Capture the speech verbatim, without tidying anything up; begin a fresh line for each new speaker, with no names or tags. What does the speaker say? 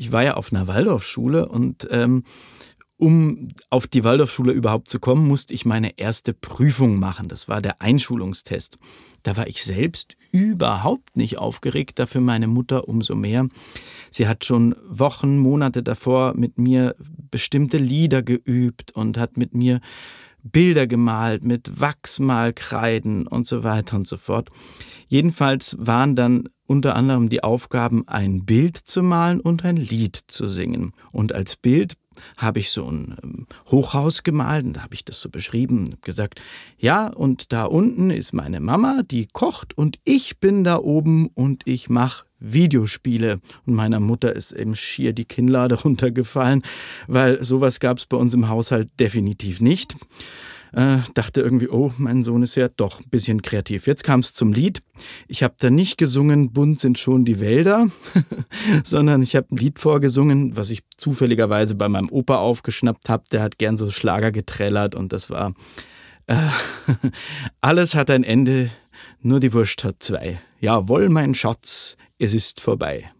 ich war ja auf einer Waldorfschule und ähm, um auf die Waldorfschule überhaupt zu kommen, musste ich meine erste Prüfung machen. Das war der Einschulungstest. Da war ich selbst überhaupt nicht aufgeregt, dafür meine Mutter umso mehr. Sie hat schon Wochen, Monate davor mit mir bestimmte Lieder geübt und hat mit mir Bilder gemalt mit Wachsmalkreiden und so weiter und so fort. Jedenfalls waren dann unter anderem die Aufgaben, ein Bild zu malen und ein Lied zu singen. Und als Bild habe ich so ein Hochhaus gemalt, und da habe ich das so beschrieben und gesagt, ja, und da unten ist meine Mama, die kocht und ich bin da oben und ich mache Videospiele. Und meiner Mutter ist eben schier die Kinnlade runtergefallen, weil sowas gab es bei uns im Haushalt definitiv nicht. Äh, dachte irgendwie, oh, mein Sohn ist ja doch ein bisschen kreativ. Jetzt kam es zum Lied. Ich habe da nicht gesungen, bunt sind schon die Wälder, sondern ich habe ein Lied vorgesungen, was ich zufälligerweise bei meinem Opa aufgeschnappt habe. Der hat gern so Schlager getrellert und das war, äh, alles hat ein Ende, nur die Wurst hat zwei. Jawohl, mein Schatz, es ist vorbei.